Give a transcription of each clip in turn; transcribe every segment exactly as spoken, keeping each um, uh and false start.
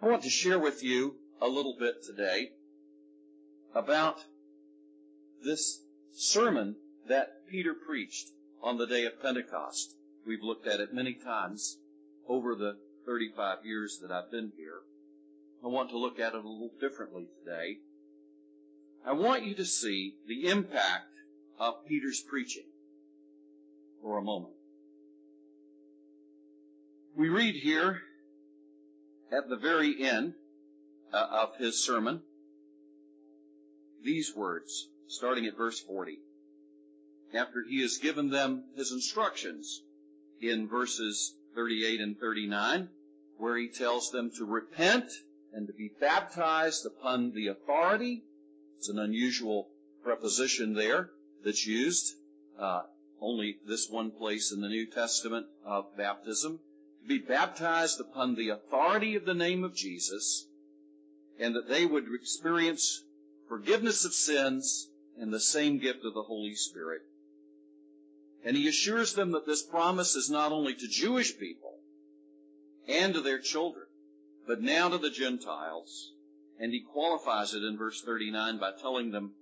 want to share with you a little bit today about this sermon that Peter preached on the day of Pentecost. We've looked at it many times over the thirty-five years that I've been here. I want to look at it a little differently today. I want you to see the impact of Peter's preaching for a moment. We read here at the very end uh, of his sermon these words, starting at verse forty. After he has given them his instructions in verses thirty-eight and thirty-nine, where he tells them to repent and to be baptized upon the authority. It's an unusual preposition there that's used, uh, only this one place in the New Testament of baptism. To be baptized upon the authority of the name of Jesus, and that they would experience forgiveness of sins and the same gift of the Holy Spirit. And he assures them that this promise is not only to Jewish people and to their children, but now to the Gentiles. And he qualifies it in verse thirty-nine by telling them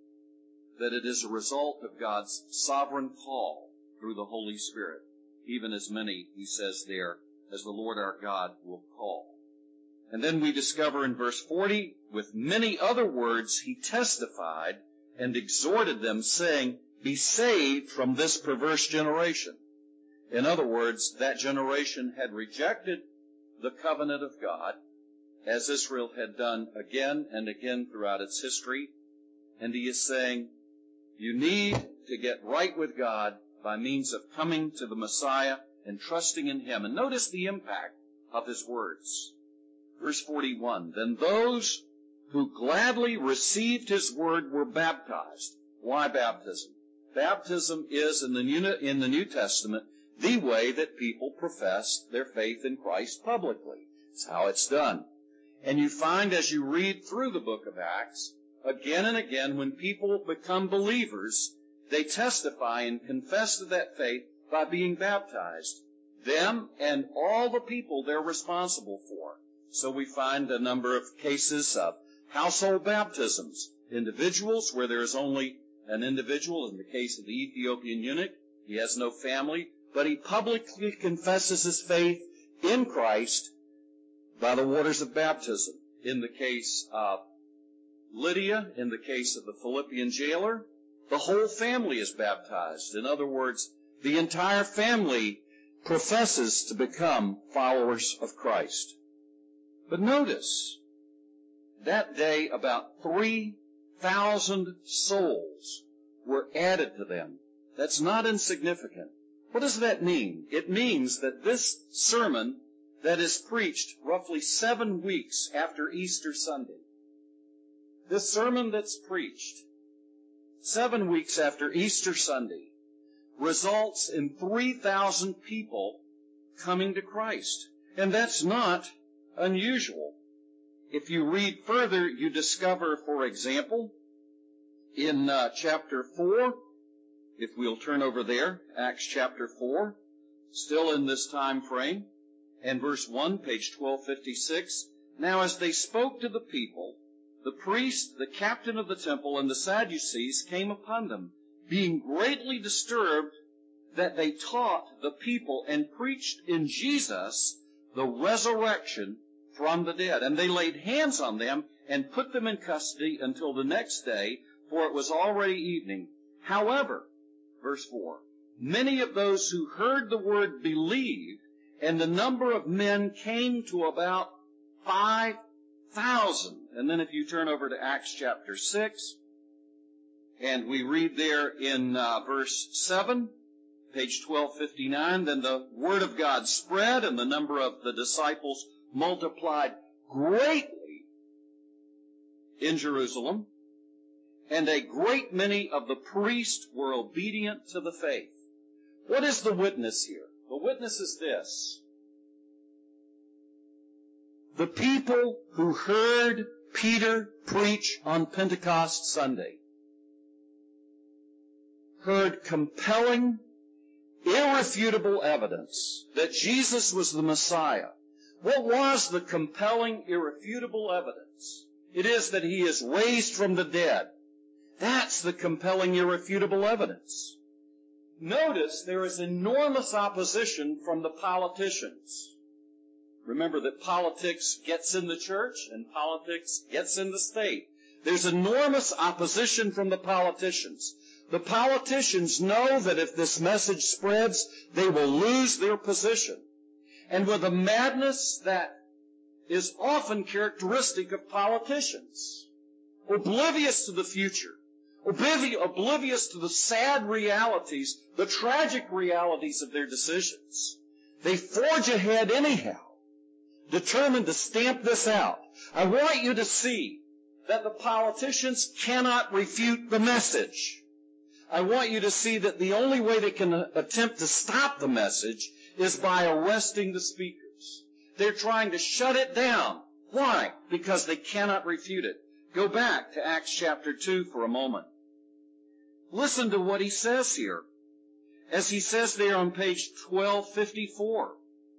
that it is a result of God's sovereign call through the Holy Spirit, even as many, he says there, as the Lord our God will call. And then we discover in verse forty, with many other words he testified and exhorted them, saying, be saved from this perverse generation. In other words, that generation had rejected the covenant of God, as Israel had done again and again throughout its history. And he is saying, you need to get right with God by means of coming to the Messiah and trusting in him. And notice the impact of his words. Verse forty-one, then those who gladly received his word were baptized. Why baptism? Baptism is, in the New, in the New Testament, the way that people profess their faith in Christ publicly. It's how it's done. And you find as you read through the book of Acts, again and again, when people become believers, they testify and confess to that faith by being baptized. Them and all the people they're responsible for. So we find a number of cases of household baptisms. Individuals where there is only an individual. In the case of the Ethiopian eunuch, he has no family, but he publicly confesses his faith in Christ by the waters of baptism. In the case of Lydia, in the case of the Philippian jailer, the whole family is baptized. In other words, the entire family professes to become followers of Christ. But notice, that day about three thousand souls were added to them. That's not insignificant. What does that mean? It means that this sermon that is preached roughly seven weeks after Easter Sunday, this sermon that's preached seven weeks after Easter Sunday results in three thousand people coming to Christ. And that's not unusual. If you read further, you discover, for example, in uh, chapter four, if we'll turn over there, Acts chapter four, still in this time frame, and verse one, page twelve fifty-six, now as they spoke to the people, the priest, the captain of the temple, and the Sadducees came upon them, being greatly disturbed that they taught the people and preached in Jesus the resurrection from the dead. And they laid hands on them and put them in custody until the next day, for it was already evening. However, verse four, many of those who heard the word believed, and the number of men came to about five thousand. And then if you turn over to Acts chapter six, and we read there in uh, verse seven, page twelve fifty-nine, then the word of God spread, and the number of the disciples multiplied greatly in Jerusalem, and a great many of the priests were obedient to the faith. What is the witness here? The witness is this. The people who heard Peter preach on Pentecost Sunday heard compelling, irrefutable evidence that Jesus was the Messiah, What was the compelling, irrefutable evidence? It is that he is raised from the dead. That's the compelling, irrefutable evidence. Notice there is enormous opposition from the politicians. Remember that politics gets in the church and politics gets in the state. There's enormous opposition from the politicians. The politicians know that if this message spreads, they will lose their position. And with a madness that is often characteristic of politicians, oblivious to the future, oblivious to the sad realities, the tragic realities of their decisions, they forge ahead anyhow, determined to stamp this out. I want you to see that the politicians cannot refute the message. I want you to see that the only way they can attempt to stop the message is by arresting the speakers. They're trying to shut it down. Why? Because they cannot refute it. Go back to Acts chapter two for a moment. Listen to what he says here. As he says there on page twelve fifty-four.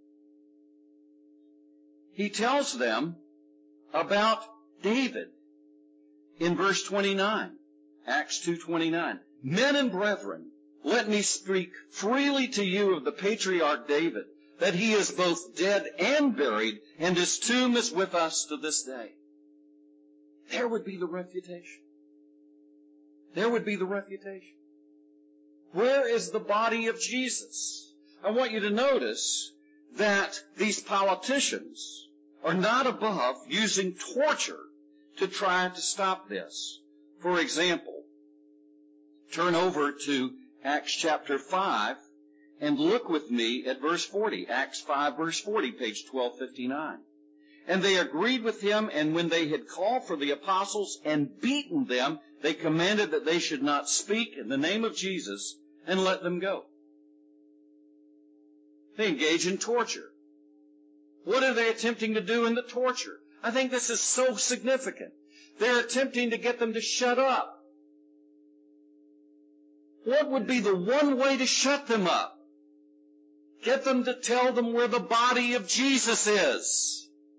He tells them about David in verse twenty-nine. Acts two twenty-nine. Men and brethren, let me speak freely to you of the patriarch David, that he is both dead and buried, and his tomb is with us to this day. There would be the refutation. There would be the refutation. Where is the body of Jesus? I want you to notice that these politicians are not above using torture to try to stop this. For example, turn over to Acts chapter five and look with me at verse forty. Acts five verse forty, page twelve fifty-nine. And they agreed with him, and when they had called for the apostles and beaten them, they commanded that they should not speak in the name of Jesus, and let them go. They engage in torture. What are they attempting to do in the torture? I think this is so significant. They're attempting to get them to shut up. What would be the one way to shut them up? Get them to tell them where the body of Jesus is.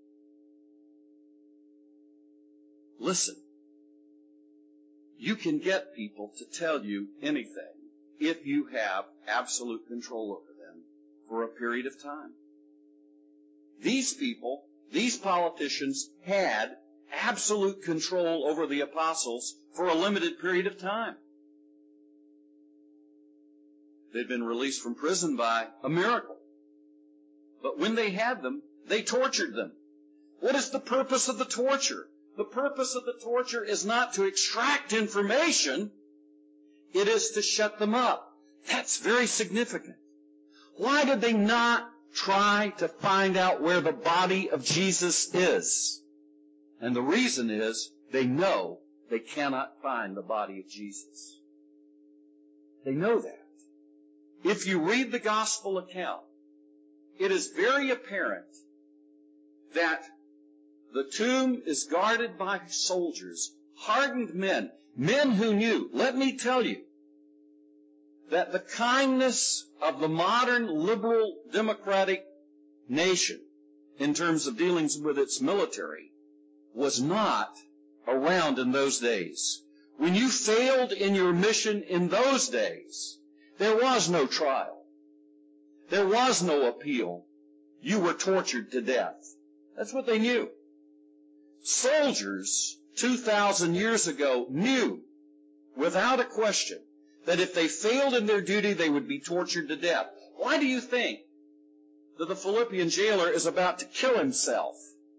Listen, you can get people to tell you anything if you have absolute control over them for a period of time. These people, these politicians, had absolute control over the apostles for a limited period of time. They'd been released from prison by a miracle. But when they had them, they tortured them. What is the purpose of the torture? The purpose of the torture is not to extract information. It is to shut them up. That's very significant. Why did they not try to find out where the body of Jesus is? And the reason is they know they cannot find the body of Jesus. They know that. If you read the gospel account, it is very apparent that the tomb is guarded by soldiers, hardened men, men who knew. Let me tell you that the kindness of the modern liberal democratic nation in terms of dealings with its military was not around in those days. When you failed in your mission in those days, there was no trial. There was no appeal. You were tortured to death. That's what they knew. Soldiers two thousand years ago knew, without a question, that if they failed in their duty, they would be tortured to death. Why do you think that the Philippian jailer is about to kill himself,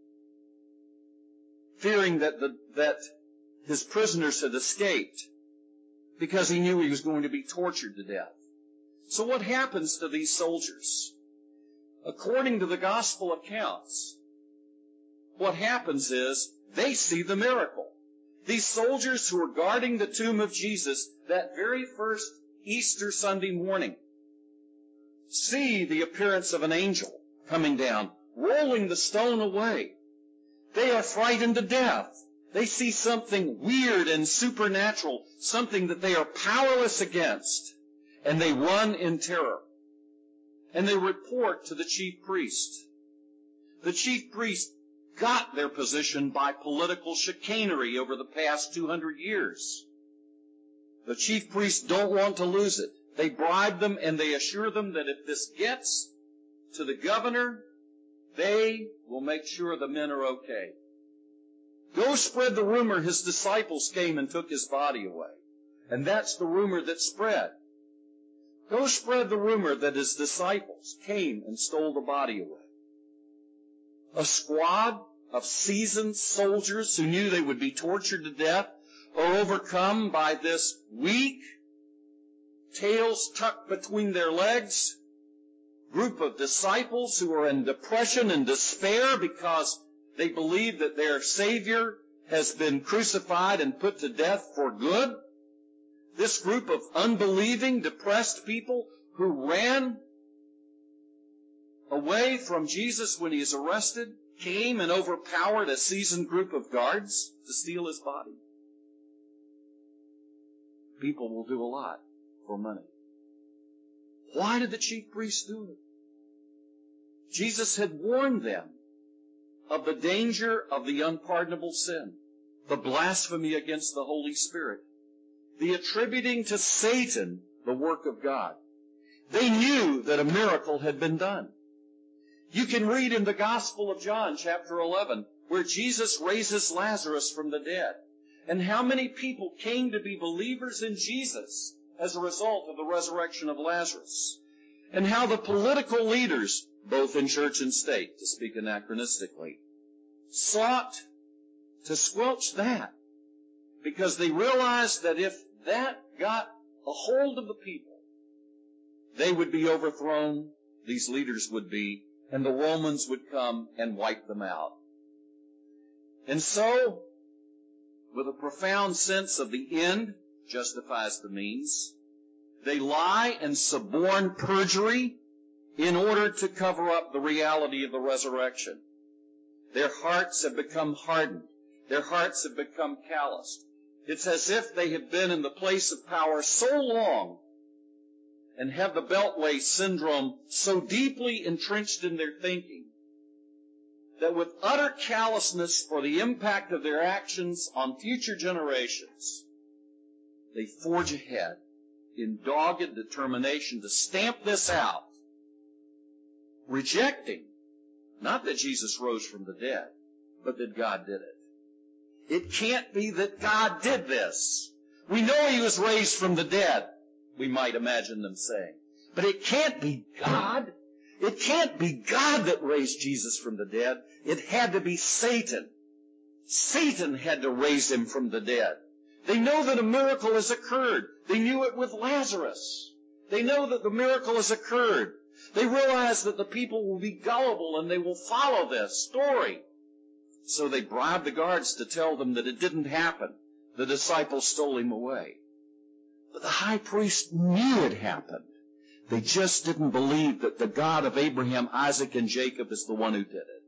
fearing that, the, that his prisoners had escaped, because he knew he was going to be tortured to death? So what happens to these soldiers? According to the gospel accounts, what happens is they see the miracle. These soldiers who are guarding the tomb of Jesus that very first Easter Sunday morning see the appearance of an angel coming down, rolling the stone away. They are frightened to death. They see something weird and supernatural, something that they are powerless against, and they run in terror. And they report to the chief priest. The chief priests got their position by political chicanery over the past two hundred years. The chief priests don't want to lose it. They bribe them and they assure them that if this gets to the governor, they will make sure the men are okay. Go spread the rumor his disciples came and took his body away. And that's the rumor that spread. Go spread the rumor that his disciples came and stole the body away. A squad of seasoned soldiers who knew they would be tortured to death are overcome by this weak, tails tucked between their legs, group of disciples who are in depression and despair because they believe that their Savior has been crucified and put to death for good. This group of unbelieving, depressed people who ran away from Jesus when he is arrested, came and overpowered a seasoned group of guards to steal his body. People will do a lot for money. Why did the chief priests do it? Jesus had warned them of the danger of the unpardonable sin, the blasphemy against the Holy Spirit, the attributing to Satan the work of God. They knew that a miracle had been done. You can read in the Gospel of John, chapter eleven, where Jesus raises Lazarus from the dead, and how many people came to be believers in Jesus as a result of the resurrection of Lazarus, and how the political leaders, both in church and state, to speak anachronistically, sought to squelch that, because they realized that if that got a hold of the people, they would be overthrown, these leaders would be, and the Romans would come and wipe them out. And so, with a profound sense of the end justifies the means, they lie and suborn perjury in order to cover up the reality of the resurrection. Their hearts have become hardened. Their hearts have become calloused. It's as if they have been in the place of power so long and have the Beltway syndrome so deeply entrenched in their thinking that with utter callousness for the impact of their actions on future generations, they forge ahead in dogged determination to stamp this out, rejecting not that Jesus rose from the dead, but that God did it. It can't be that God did this. We know he was raised from the dead, we might imagine them saying. But it can't be God. It can't be God that raised Jesus from the dead. It had to be Satan. Satan had to raise him from the dead. They know that a miracle has occurred. They knew it with Lazarus. They know that the miracle has occurred. They realize that the people will be gullible and they will follow this story. So they bribed the guards to tell them that it didn't happen. The disciples stole him away. But the high priest knew it happened. They just didn't believe that the God of Abraham, Isaac, and Jacob is the one who did it.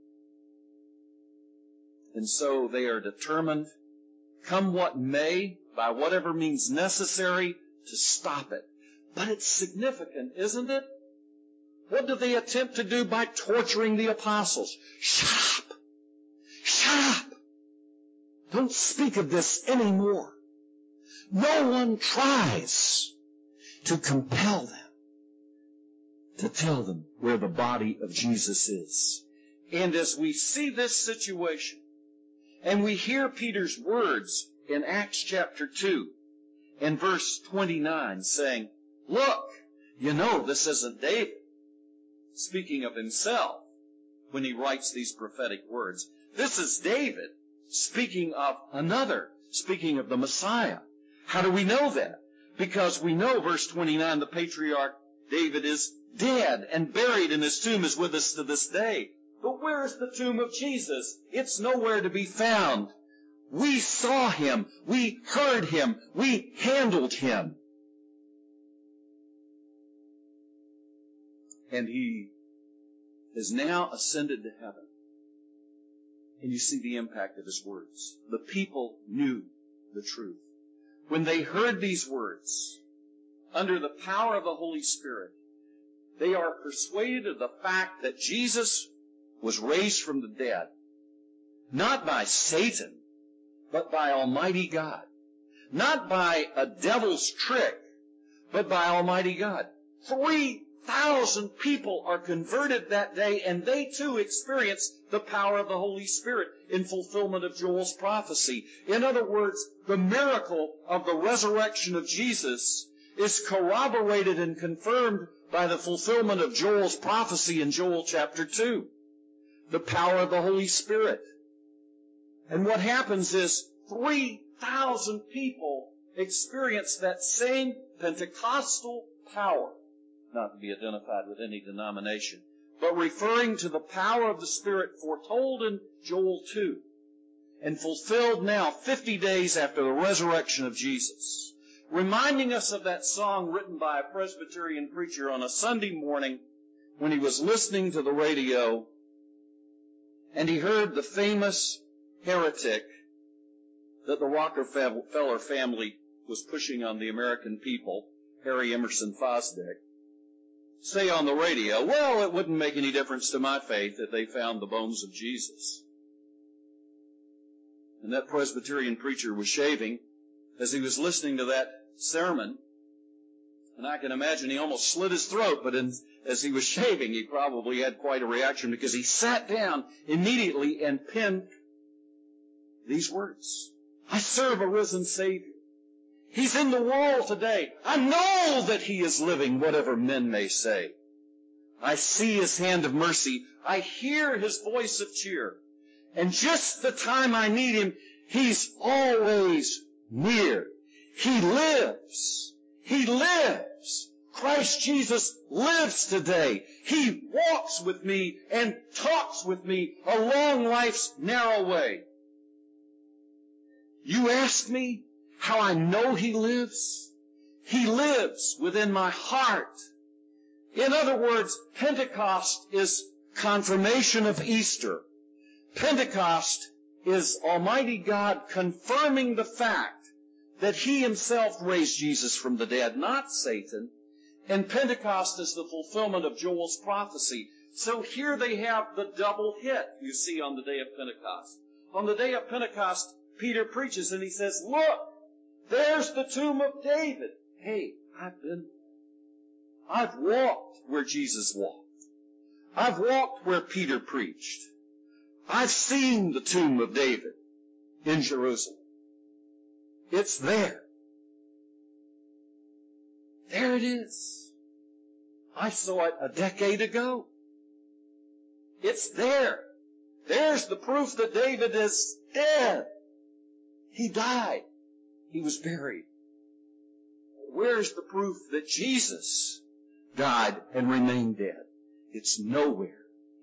And so they are determined, come what may, by whatever means necessary, to stop it. But it's significant, isn't it? What do they attempt to do by torturing the apostles? Shut up! Shut up! Don't speak of this anymore. No one tries to compel them, to tell them where the body of Jesus is. And as we see this situation, and we hear Peter's words in Acts chapter two, and verse twenty-nine, saying, look, you know this isn't David, speaking of himself when he writes these prophetic words. This is David speaking of another, speaking of the Messiah. How do we know that? Because we know, verse twenty-nine, the patriarch David is dead and buried, and his tomb is with us to this day. But where is the tomb of Jesus? It's nowhere to be found. We saw him. We heard him. We handled him. And he is now ascended to heaven. And you see the impact of his words. The people knew the truth. When they heard these words, under the power of the Holy Spirit, they are persuaded of the fact that Jesus was raised from the dead, not by Satan, but by Almighty God. Not by a devil's trick, but by Almighty God. Three thousand people are converted that day, and they too experience the power of the Holy Spirit in fulfillment of Joel's prophecy. In other words, the miracle of the resurrection of Jesus is corroborated and confirmed by the fulfillment of Joel's prophecy in Joel chapter two. The power of the Holy Spirit. And what happens is three thousand people experience that same Pentecostal power, not to be identified with any denomination, but referring to the power of the Spirit foretold in Joel two and fulfilled now fifty days after the resurrection of Jesus, reminding us of that song written by a Presbyterian preacher on a Sunday morning when he was listening to the radio and he heard the famous heretic that the Rockefeller family was pushing on the American people, Harry Emerson Fosdick, say on the radio, well, it wouldn't make any difference to my faith that they found the bones of Jesus. And that Presbyterian preacher was shaving as he was listening to that sermon, and I can imagine he almost slit his throat, but in, as he was shaving, he probably had quite a reaction because he sat down immediately and penned these words. I serve a risen Savior. He's in the world today. I know that He is living, whatever men may say. I see His hand of mercy. I hear His voice of cheer. And just the time I need Him, He's always near. He lives. He lives. Christ Jesus lives today. He walks with me and talks with me along life's narrow way. You ask me how I know He lives? He lives within my heart. In other words, Pentecost is confirmation of Easter. Pentecost is Almighty God confirming the fact that He Himself raised Jesus from the dead, not Satan. And Pentecost is the fulfillment of Joel's prophecy. So here they have the double hit, you see, on the day of Pentecost. On the day of Pentecost, Peter preaches and he says, look, there's the tomb of David. Hey, I've been, I've walked where Jesus walked. I've walked where Peter preached. I've seen the tomb of David in Jerusalem. It's there. There it is. I saw it a decade ago. It's there. There's the proof that David is dead. He died. He was buried. Where's the proof that Jesus died and remained dead? It's nowhere.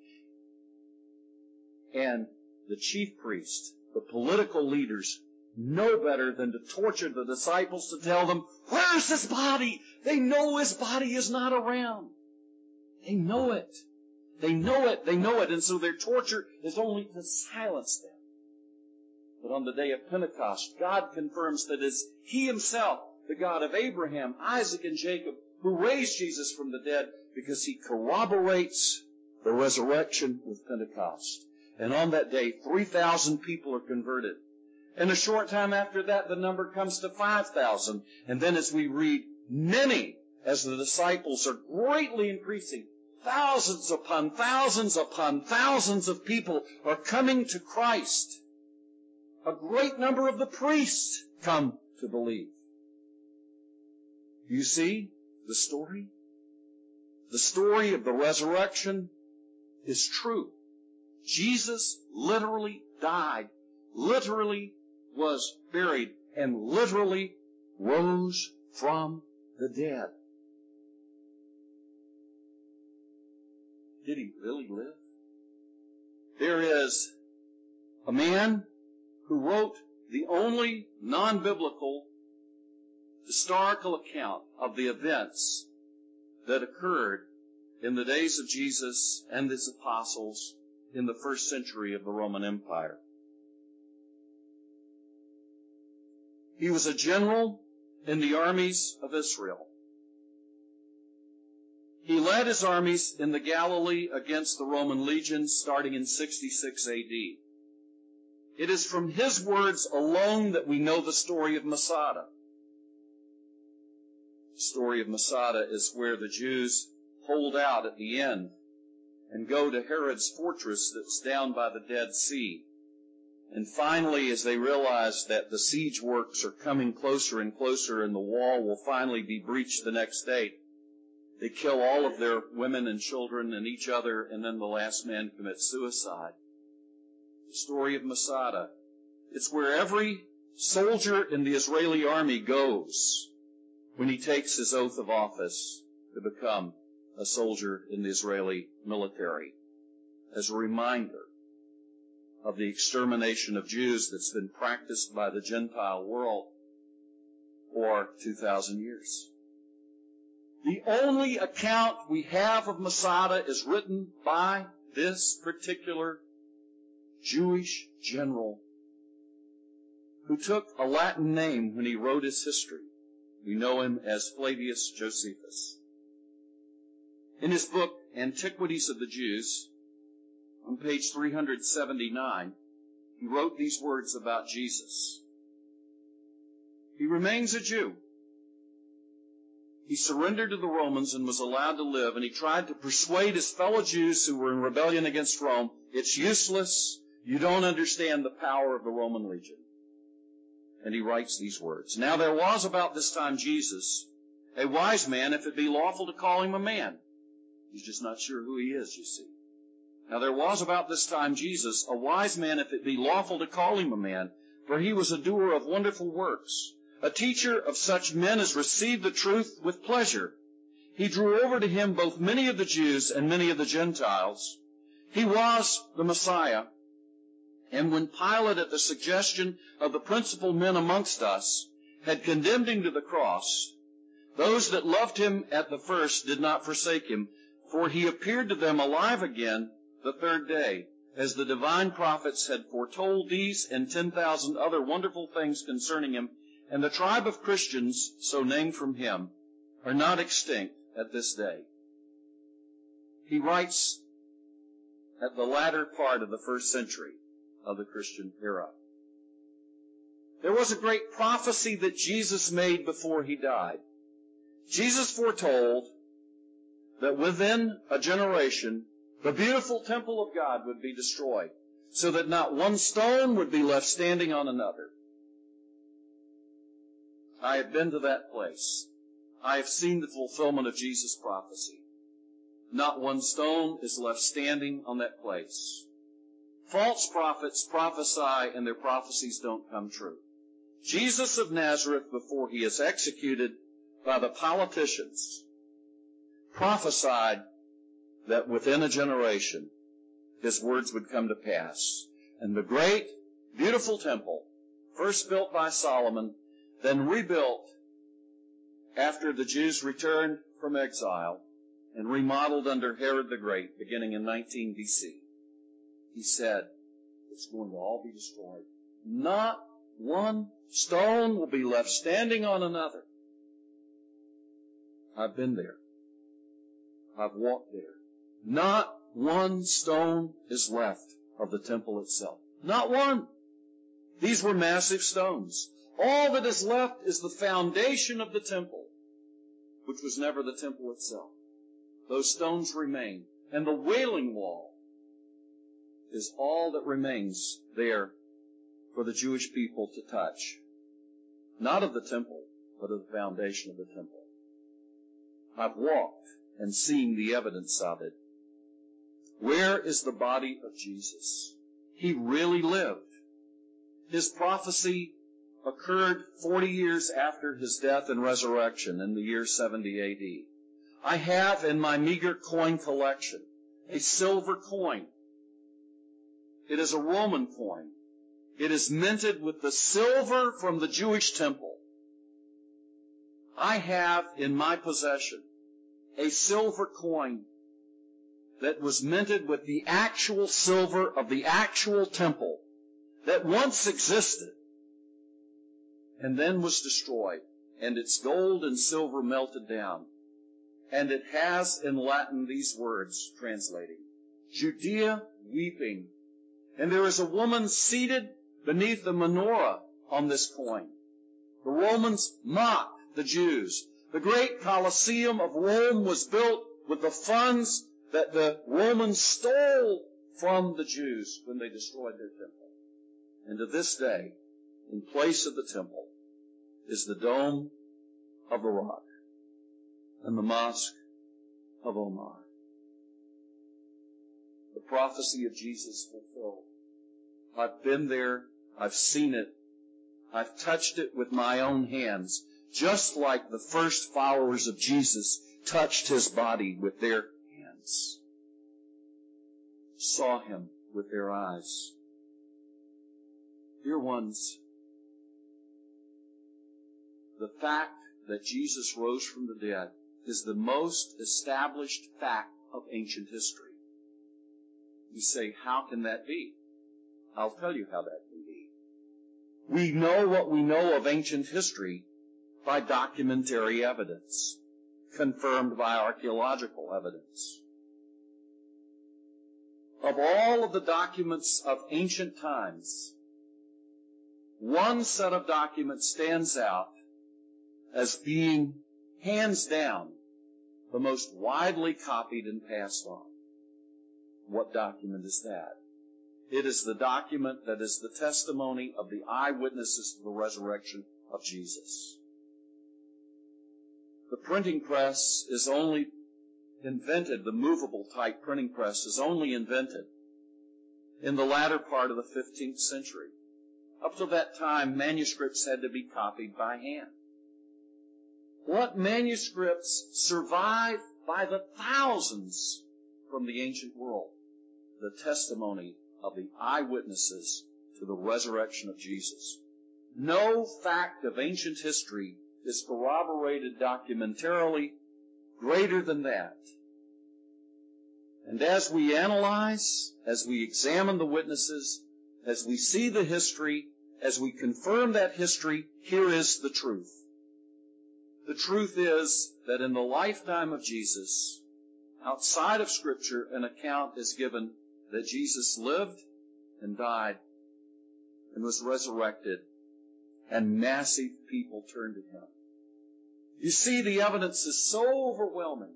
And the chief priests, the political leaders, know better than to torture the disciples to tell them, where's His body? They know His body is not around. They know it. They know it. They know it. And so their torture is only to silence them. But on the day of Pentecost, God confirms that it's He Himself, the God of Abraham, Isaac, and Jacob, who raised Jesus from the dead, because He corroborates the resurrection with Pentecost. And on that day, three thousand people are converted. And a short time after that, the number comes to five thousand. And then as we read, many, as the disciples are greatly increasing, thousands upon thousands upon thousands of people are coming to Christ. A great number of the priests come to believe. You see the story? The story of the resurrection is true. Jesus literally died, literally was buried, and literally rose from the dead. Did He really live? There is a man who wrote the only non-biblical historical account of the events that occurred in the days of Jesus and His apostles in the first century of the Roman Empire. He was a general in the armies of Israel. He led his armies in the Galilee against the Roman legions starting in sixty-six A D. It is from his words alone that we know the story of Masada. The story of Masada is where the Jews hold out at the end and go to Herod's fortress that's down by the Dead Sea. And finally, as they realize that the siege works are coming closer and closer and the wall will finally be breached the next day, they kill all of their women and children and each other, and then the last man commits suicide. The story of Masada. It's where every soldier in the Israeli army goes when he takes his oath of office to become a soldier in the Israeli military, as a reminder of the extermination of Jews that's been practiced by the Gentile world for two thousand years. The only account we have of Masada is written by this particular Jewish general who took a Latin name when he wrote his history. We know him as Flavius Josephus. In his book, Antiquities of the Jews, on page three hundred seventy-nine, he wrote these words about Jesus. He remains a Jew. He surrendered to the Romans and was allowed to live, and he tried to persuade his fellow Jews who were in rebellion against Rome, it's useless, you don't understand the power of the Roman legion. And he writes these words. Now there was about this time Jesus, a wise man, if it be lawful to call him a man. He's just not sure who he is, you see. Now there was about this time Jesus, a wise man, if it be lawful to call him a man, for he was a doer of wonderful works, a teacher of such men as received the truth with pleasure. He drew over to him both many of the Jews and many of the Gentiles. He was the Messiah. And when Pilate, at the suggestion of the principal men amongst us, had condemned him to the cross, those that loved him at the first did not forsake him, for he appeared to them alive again the third day, as the divine prophets had foretold these and ten thousand other wonderful things concerning him. And the tribe of Christians, so named from him, are not extinct at this day. He writes at the latter part of the first century of the Christian era. There was a great prophecy that Jesus made before he died. Jesus foretold that within a generation, the beautiful temple of God would be destroyed, so that not one stone would be left standing on another. I have been to that place. I have seen the fulfillment of Jesus' prophecy. Not one stone is left standing on that place. False prophets prophesy and their prophecies don't come true. Jesus of Nazareth, before he is executed by the politicians, prophesied that within a generation his words would come to pass. And the great, beautiful temple, first built by Solomon, then rebuilt after the Jews returned from exile and remodeled under Herod the Great, beginning in nineteen B C. He said, it's going to all be destroyed. Not one stone will be left standing on another. I've been there. I've walked there. Not one stone is left of the temple itself. Not one. These were massive stones. All that is left is the foundation of the temple, which was never the temple itself. Those stones remain. And the Wailing Wall is all that remains there for the Jewish people to touch. Not of the temple, but of the foundation of the temple. I've walked and seen the evidence of it. Where is the body of Jesus? He really lived. His prophecy occurred forty years after his death and resurrection in the year seventy A D. I have in my meager coin collection a silver coin. It is a Roman coin. It is minted with the silver from the Jewish temple. I have in my possession a silver coin that was minted with the actual silver of the actual temple that once existed and then was destroyed, and its gold and silver melted down. And it has in Latin these words translating, Judea weeping. And there is a woman seated beneath the menorah on this coin. The Romans mocked the Jews. The great Colosseum of Rome was built with the funds that the Romans stole from the Jews when they destroyed their temple. And to this day, in place of the temple, is the Dome of the Rock and the Mosque of Omar. The prophecy of Jesus fulfilled. I've been there. I've seen it. I've touched it with my own hands, just like the first followers of Jesus touched his body with their hands, saw him with their eyes. Dear ones, the fact that Jesus rose from the dead is the most established fact of ancient history. You say, how can that be? I'll tell you how that can be. We know what we know of ancient history by documentary evidence, confirmed by archaeological evidence. Of all of the documents of ancient times, one set of documents stands out as being, hands down, the most widely copied and passed on. What document is that? It is the document that is the testimony of the eyewitnesses to the resurrection of Jesus. The printing press is only invented, the movable type printing press is only invented in the latter part of the fifteenth century. Up to that time, manuscripts had to be copied by hand. What manuscripts survive by the thousands from the ancient world? The testimony of the eyewitnesses to the resurrection of Jesus. No fact of ancient history is corroborated documentarily greater than that. And as we analyze, as we examine the witnesses, as we see the history, as we confirm that history, here is the truth. The truth is that in the lifetime of Jesus, outside of Scripture, an account is given that Jesus lived and died and was resurrected, and massive people turned to him. You see, the evidence is so overwhelming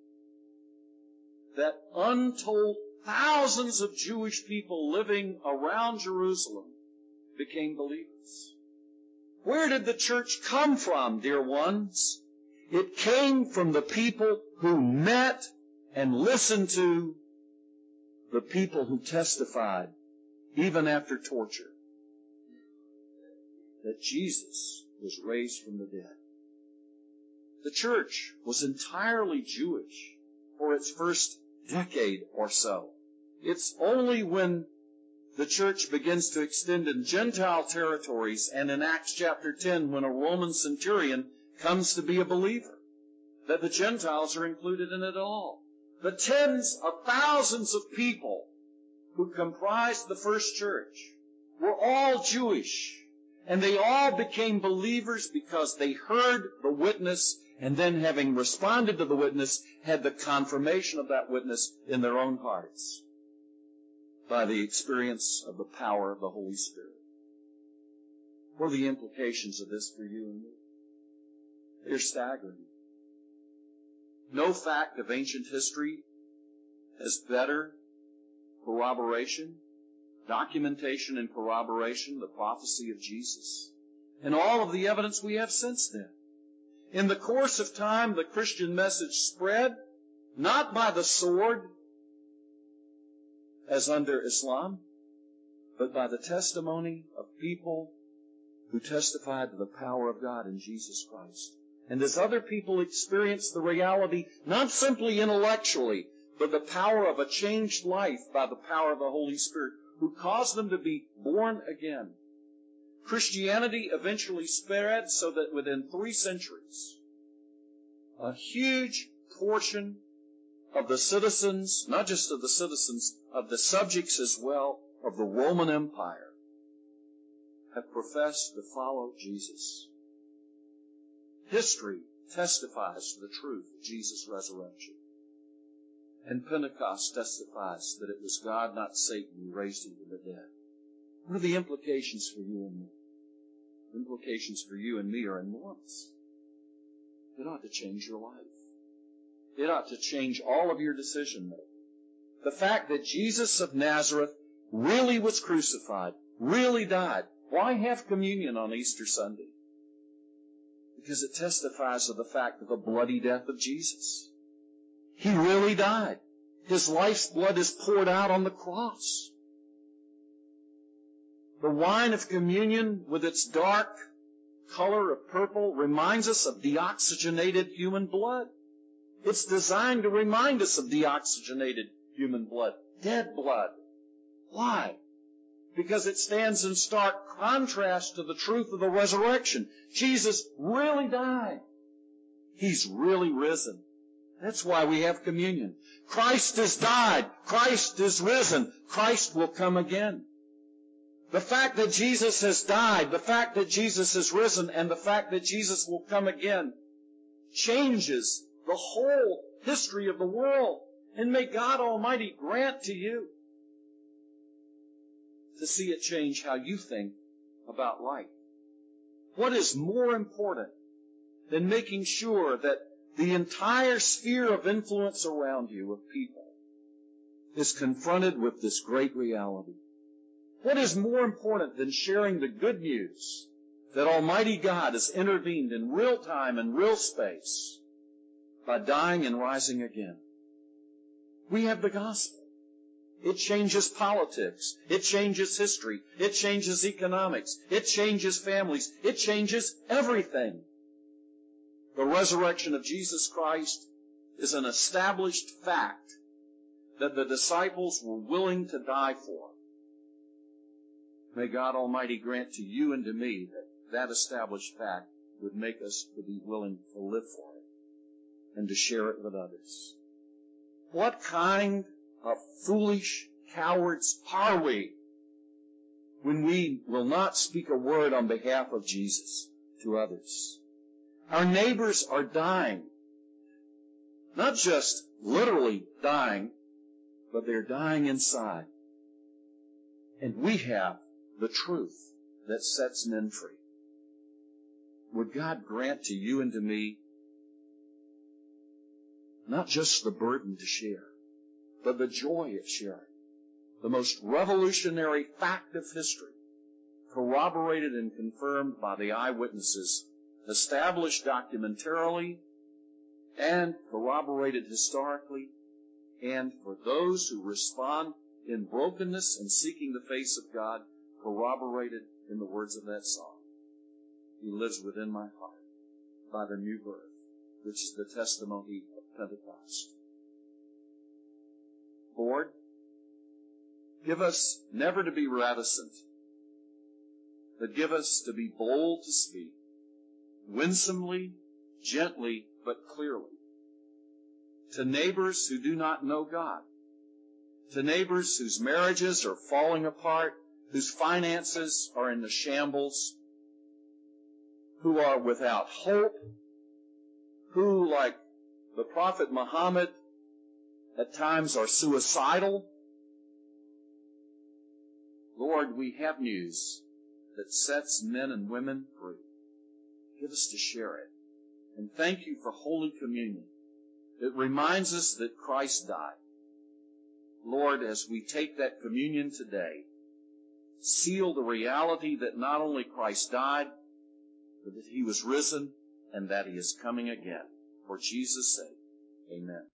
that untold thousands of Jewish people living around Jerusalem became believers. Where did the church come from, dear ones? It came from the people who met and listened to the people who testified, even after torture, that Jesus was raised from the dead. The church was entirely Jewish for its first decade or so. It's only when the church begins to extend in Gentile territories, and in Acts chapter ten, when a Roman centurion comes to be a believer, that the Gentiles are included in it all. The tens of thousands of people who comprised the first church were all Jewish, and they all became believers because they heard the witness, and then, having responded to the witness, had the confirmation of that witness in their own hearts by the experience of the power of the Holy Spirit. What are the implications of this for you and me? They're staggering. No fact of ancient history has better corroboration, documentation and corroboration, the prophecy of Jesus, and all of the evidence we have since then. In the course of time, the Christian message spread, not by the sword, as under Islam, but by the testimony of people who testified to the power of God in Jesus Christ. And as other people experienced the reality, not simply intellectually, but the power of a changed life by the power of the Holy Spirit, who caused them to be born again. Christianity eventually spread so that within three centuries, a huge portion of the citizens, not just of the citizens, of the subjects as well, of the Roman Empire, have professed to follow Jesus. History testifies to the truth of Jesus' resurrection. And Pentecost testifies that it was God, not Satan, who raised him from the dead. What are the implications for you and me? The implications for you and me are enormous. It ought to change your life. It ought to change all of your decision making. The fact that Jesus of Nazareth really was crucified, really died. Why have communion on Easter Sunday? Because it testifies of the fact of the bloody death of Jesus. He really died. His life's blood is poured out on the cross. The wine of communion, with its dark color of purple, reminds us of deoxygenated human blood. It's designed to remind us of deoxygenated human blood, dead blood. Why? Because it stands in stark contrast to the truth of the resurrection. Jesus really died. He's really risen. That's why we have communion. Christ has died. Christ is risen. Christ will come again. The fact that Jesus has died, the fact that Jesus has risen, and the fact that Jesus will come again changes the whole history of the world. And may God Almighty grant to you to see it change how you think about life. What is more important than making sure that the entire sphere of influence around you of people is confronted with this great reality? What is more important than sharing the good news that Almighty God has intervened in real time and real space by dying and rising again? We have the gospel. It changes politics. It changes history. It changes economics. It changes families. It changes everything. The resurrection of Jesus Christ is an established fact that the disciples were willing to die for. May God Almighty grant to you and to me that that established fact would make us to be willing to live for it and to share it with others. What kind of foolish cowards are we when we will not speak a word on behalf of Jesus to others? Our neighbors are dying. Not just literally dying, but they're dying inside. And we have the truth that sets men free. Would God grant to you and to me not just the burden to share, but the joy of sharing the most revolutionary fact of history, corroborated and confirmed by the eyewitnesses, established documentarily, and corroborated historically, and for those who respond in brokenness and seeking the face of God, corroborated in the words of that song. He lives within my heart by the new birth, which is the testimony of Pentecost. Lord, give us never to be reticent, but give us to be bold to speak, winsomely, gently, but clearly, to neighbors who do not know God, to neighbors whose marriages are falling apart, whose finances are in the shambles, who are without hope, who, like the Prophet Muhammad, at times are suicidal. Lord, we have news that sets men and women free. Give us to share it. And thank you for Holy Communion. It reminds us that Christ died. Lord, as we take that communion today, seal the reality that not only Christ died, but that he was risen and that he is coming again. For Jesus' sake, amen.